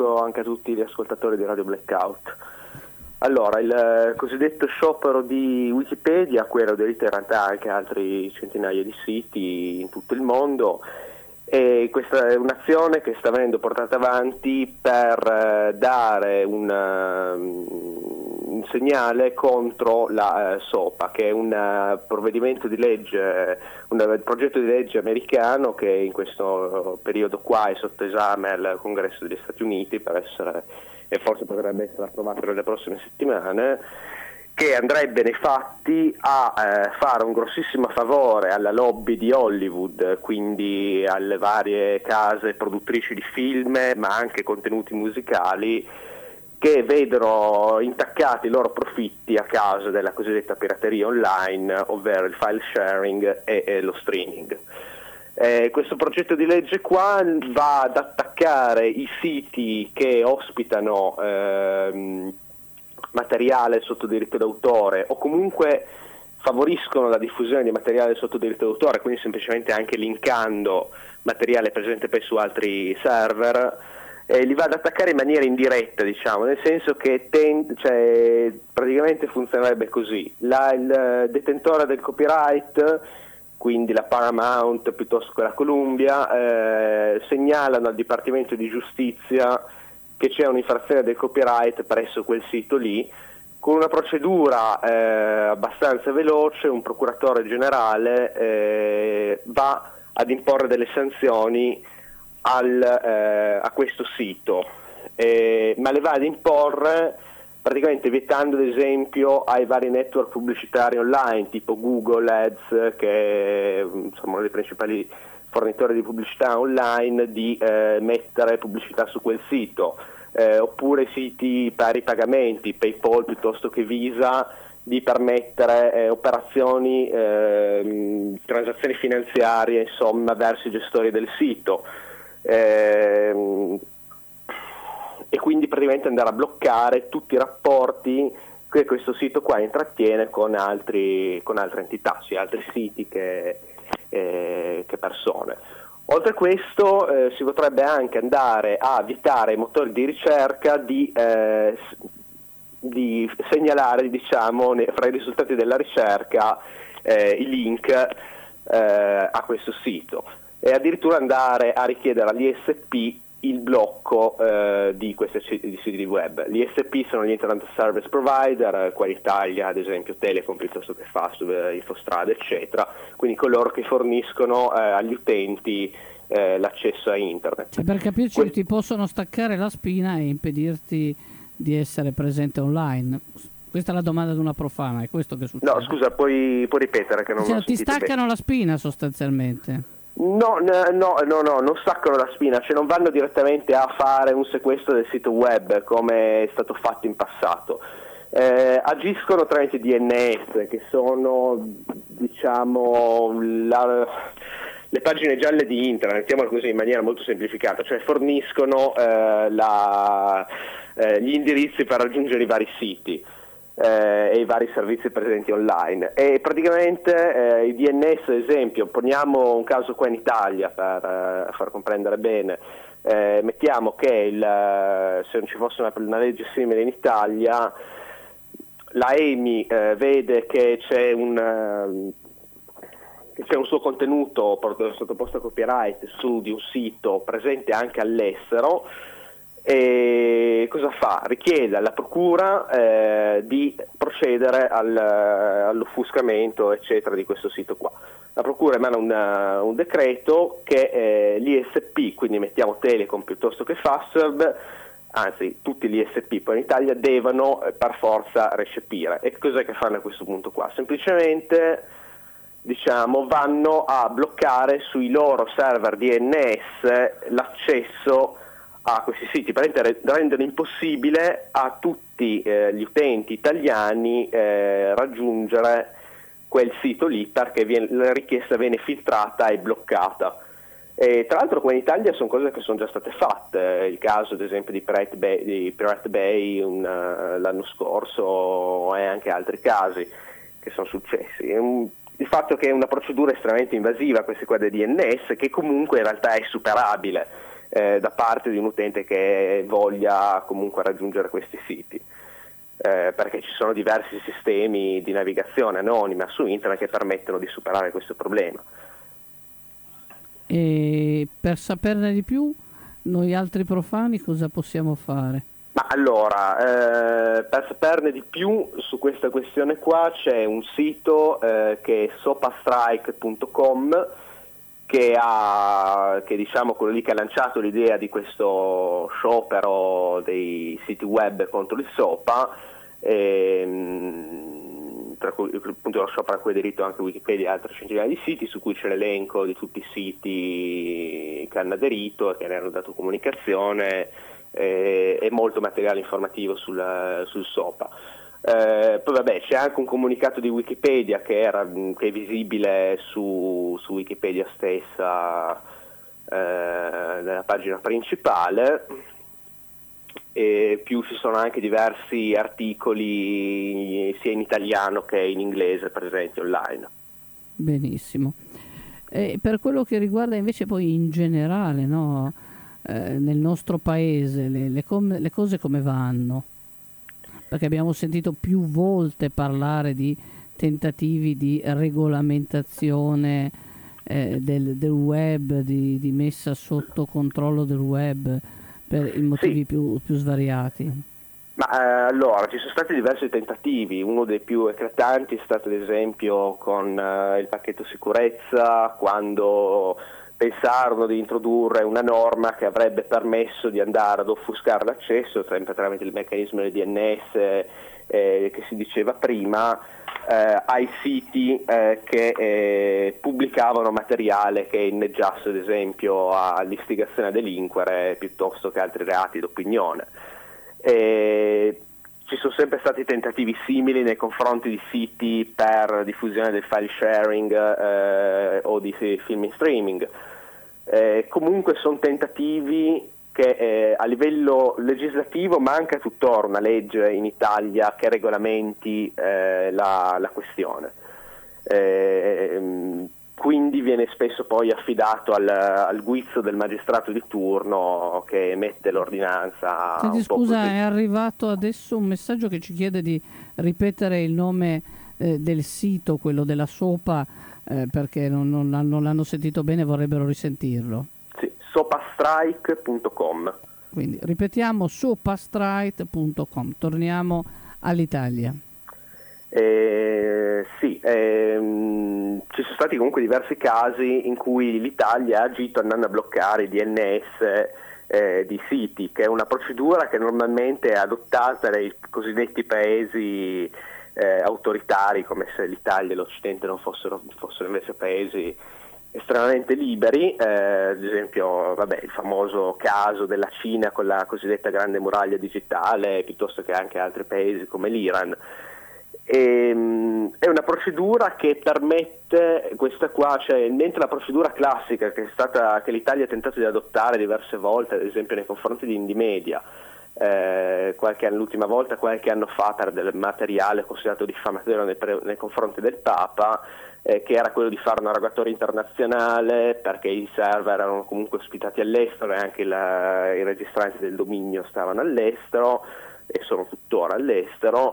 saluto anche a tutti gli ascoltatori di Radio Blackout. Allora, il cosiddetto sciopero di Wikipedia, a cui erano aderiti in realtà anche altri centinaia di siti in tutto il mondo, e questa è un'azione che sta venendo portata avanti per dare un segnale contro la SOPA, che è un provvedimento di legge, un progetto di legge americano che in questo periodo qua è sotto esame al Congresso degli Stati Uniti e forse potrebbe essere approvato nelle prossime settimane, che andrebbe nei fatti a fare un grossissimo favore alla lobby di Hollywood, quindi alle varie case produttrici di film ma anche contenuti musicali, che vedono intaccati i loro profitti a causa della cosiddetta pirateria online, ovvero il file sharing e lo streaming. Questo progetto di legge qua va ad attaccare i siti che ospitano materiale sotto diritto d'autore o comunque favoriscono la diffusione di materiale sotto diritto d'autore, quindi semplicemente anche linkando materiale presente poi su altri server, li va ad attaccare in maniera indiretta, diciamo, nel senso che praticamente funzionerebbe così: il detentore del copyright, quindi la Paramount piuttosto che la Columbia, segnalano al Dipartimento di Giustizia che c'è un'infrazione del copyright presso quel sito lì. Con una procedura abbastanza veloce, un procuratore generale va ad imporre delle sanzioni a questo sito, ma le va ad imporre praticamente vietando, ad esempio, ai vari network pubblicitari online tipo Google Ads, che è uno dei principali fornitori di pubblicità online, di mettere pubblicità su quel sito, oppure siti pari pagamenti, PayPal piuttosto che Visa, di permettere operazioni, transazioni finanziarie, insomma, verso i gestori del sito. E quindi praticamente andare a bloccare tutti i rapporti che questo sito qua intrattiene con altre entità, sia altri siti che persone. Oltre a questo si potrebbe anche andare a vietare ai motori di ricerca di segnalare, diciamo, fra i risultati della ricerca i link a questo sito, e addirittura andare a richiedere all'ISP il blocco di questi siti web. Gli ISP sono gli Internet Service Provider, qua in Italia ad esempio Telecom piuttosto che Fastweb, Infostrada, eccetera, quindi coloro che forniscono agli utenti l'accesso a Internet. Cioè, per capirci, ti possono staccare la spina e impedirti di essere presente online. Questa è la domanda di una profana, è questo che succede? No, scusa, puoi ripetere che non l'ho ti sentito staccano bene. la spina sostanzialmente. No, non staccano la spina, cioè non vanno direttamente a fare un sequestro del sito web come è stato fatto in passato. Agiscono tramite DNS, che sono, diciamo, le pagine gialle di internet, mettiamolo così in maniera molto semplificata, cioè forniscono gli indirizzi per raggiungere i vari siti e i vari servizi presenti online. E praticamente i DNS, ad esempio, poniamo un caso qua in Italia per far comprendere bene, mettiamo che se non ci fosse una legge simile in Italia, la EMI vede che c'è un suo contenuto sottoposto a copyright su di un sito presente anche all'estero, e cosa fa? Richiede alla procura di procedere all'offuscamento, eccetera, di questo sito qua. La procura emana un decreto che l'ISP, quindi mettiamo Telecom piuttosto che Fastweb, anzi tutti gli ISP poi in Italia, devono per forza recepire. E cos'è che fanno a questo punto qua? Semplicemente, diciamo, vanno a bloccare sui loro server DNS l'accesso a questi siti, per rendono impossibile a tutti gli utenti italiani raggiungere quel sito lì, perché la richiesta viene filtrata e bloccata. E tra l'altro qua in Italia sono cose che sono già state fatte, il caso ad esempio di Pirate Bay l'anno scorso, e anche altri casi che sono successi. Il fatto che è una procedura estremamente invasiva, questa qua del DNS, che comunque in realtà è superabile. da parte di un utente che voglia comunque raggiungere questi siti. Perché ci sono diversi sistemi di navigazione anonima su internet che permettono di superare questo problema. E per saperne di più, noi altri profani cosa possiamo fare? Ma allora, per saperne di più su questa questione qua c'è un sito che è sopastrike.com che diciamo quello lì che ha lanciato l'idea di questo sciopero dei siti web contro il SOPA, tra cui appunto lo sciopero a cui è aderito anche Wikipedia e altre centinaia di siti, su cui c'è l'elenco di tutti i siti che hanno aderito e che ne hanno dato comunicazione, e molto materiale informativo sul SOPA. Poi vabbè, c'è anche un comunicato di Wikipedia che è visibile su Wikipedia stessa, nella pagina principale, e più ci sono anche diversi articoli sia in italiano che in inglese presenti online. Benissimo. E per quello che riguarda invece poi in generale, no? Nel nostro paese le cose come vanno? Perché abbiamo sentito più volte parlare di tentativi di regolamentazione del web, di messa sotto controllo del web per i motivi più svariati. Ma allora, ci sono stati diversi tentativi. Uno dei più eclatanti è stato ad esempio con il pacchetto sicurezza, quando pensarono di introdurre una norma che avrebbe permesso di andare ad offuscare l'accesso, sempre tramite il meccanismo del DNS che si diceva prima, ai siti che pubblicavano materiale che inneggiasse ad esempio all'istigazione a delinquere piuttosto che altri reati d'opinione. Ci sono sempre stati tentativi simili nei confronti di siti per diffusione del file sharing o di film in streaming. Comunque sono tentativi che a livello legislativo manca tuttora una legge in Italia che regolamenti la questione. Quindi viene spesso poi affidato al guizzo del magistrato di turno che emette l'ordinanza. Senti, scusa, è arrivato adesso un messaggio che ci chiede di ripetere il nome del sito, quello della SOPA, perché non l'hanno sentito bene e vorrebbero risentirlo. Sì, sopastrike.com. Quindi ripetiamo sopastrike.com. Torniamo all'Italia. Sì, ci sono stati comunque diversi casi in cui l'Italia ha agito andando a bloccare i DNS di siti, che è una procedura che normalmente è adottata dai cosiddetti paesi autoritari, come se l'Italia e l'Occidente non fossero invece paesi estremamente liberi, ad esempio il famoso caso della Cina con la cosiddetta grande muraglia digitale, piuttosto che anche altri paesi come l'Iran. È una procedura che permette, questa qua, cioè mentre la procedura classica che l'Italia ha tentato di adottare diverse volte, ad esempio nei confronti di Indymedia, l'ultima volta qualche anno fa per del materiale considerato diffamatorio nei confronti del Papa, che era quello di fare una rogatoria internazionale perché i server erano comunque ospitati all'estero e anche i registranti del dominio stavano all'estero e sono tuttora all'estero,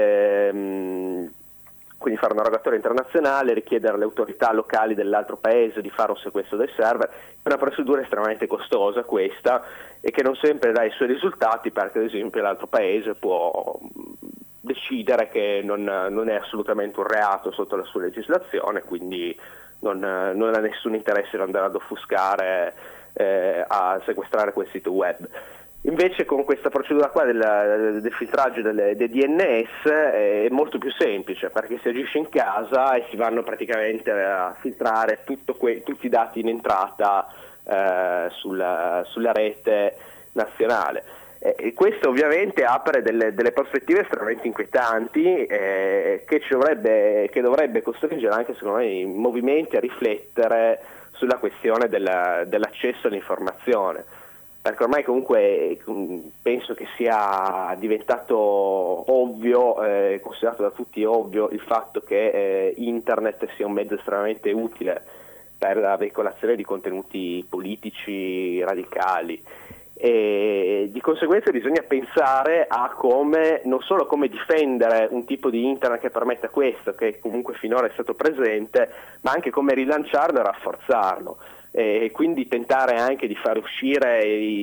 quindi fare una rogatoria internazionale, richiedere alle autorità locali dell'altro paese di fare un sequestro del server. È una procedura estremamente costosa questa e che non sempre dà i suoi risultati, perché ad esempio l'altro paese può decidere che non è assolutamente un reato sotto la sua legislazione, quindi non ha nessun interesse ad andare ad offuscare, a sequestrare quel sito web. Invece con questa procedura qua del filtraggio dei DNS è molto più semplice, perché si agisce in casa e si vanno praticamente a filtrare tutti i dati in entrata sulla rete nazionale. E questo ovviamente apre delle prospettive estremamente inquietanti che dovrebbe costringere anche secondo me i movimenti a riflettere sulla questione dell'accesso all'informazione. Perché ormai comunque penso che sia diventato ovvio, considerato da tutti ovvio, il fatto che internet sia un mezzo estremamente utile per la veicolazione di contenuti politici radicali. E di conseguenza bisogna pensare a come, non solo come difendere un tipo di internet che permetta questo, che comunque finora è stato presente, ma anche come rilanciarlo e rafforzarlo, e quindi tentare anche di far uscire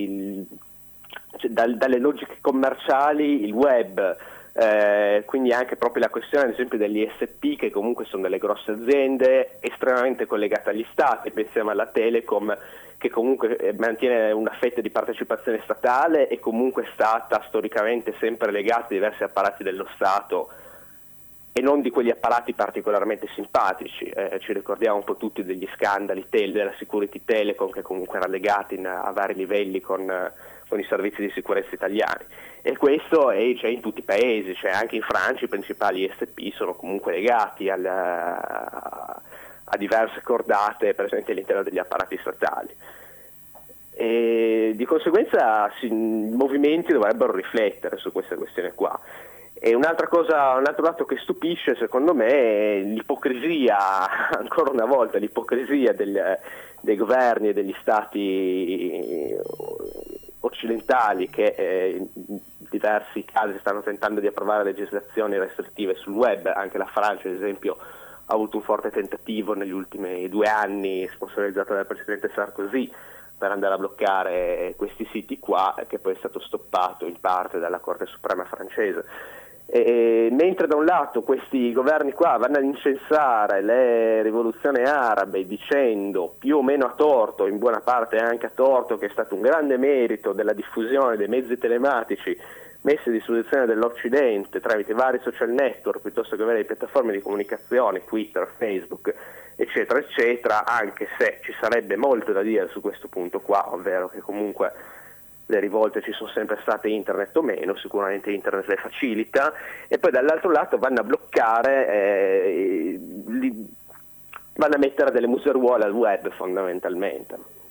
dalle logiche commerciali il web. Quindi anche proprio la questione ad esempio degli ISP, che comunque sono delle grosse aziende estremamente collegate agli stati. Pensiamo alla Telecom, che comunque mantiene una fetta di partecipazione statale e comunque è stata storicamente sempre legata a diversi apparati dello Stato, e non di quegli apparati particolarmente simpatici. Ci ricordiamo un po' tutti degli scandali della Security Telecom, che comunque era legata a vari livelli con i servizi di sicurezza italiani, e questo c'è in tutti i paesi, cioè anche in Francia i principali ISP sono comunque legati a diverse cordate presenti all'interno degli apparati statali. E di conseguenza i movimenti dovrebbero riflettere su questa questione qua. E un altro dato che stupisce secondo me è l'ipocrisia, ancora una volta l'ipocrisia dei governi e degli stati occidentali, che in diversi casi stanno tentando di approvare legislazioni restrittive sul web. Anche la Francia ad esempio ha avuto un forte tentativo negli ultimi 2 anni, sponsorizzato dal presidente Sarkozy, per andare a bloccare questi siti qua, che poi è stato stoppato in parte dalla Corte Suprema francese. Mentre da un lato questi governi qua vanno ad incensare le rivoluzioni arabe dicendo, più o meno a torto, in buona parte anche a torto, che è stato un grande merito della diffusione dei mezzi telematici messi a disposizione dell'Occidente tramite vari social network piuttosto che varie piattaforme di comunicazione, Twitter, Facebook, eccetera eccetera, anche se ci sarebbe molto da dire su questo punto qua, ovvero che comunque le rivolte ci sono sempre state, internet o meno, sicuramente internet le facilita. E poi dall'altro lato vanno a bloccare, vanno a mettere delle museruole al web fondamentalmente.